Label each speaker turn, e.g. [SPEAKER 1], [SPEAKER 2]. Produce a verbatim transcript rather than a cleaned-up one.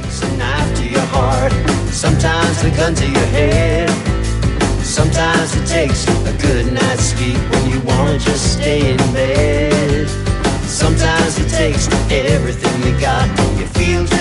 [SPEAKER 1] takes a knife to your heart. Sometimes a gun to your head. Sometimes it takes a good night's sleep when you wanna just stay in bed. Sometimes it takes everything you got. You feel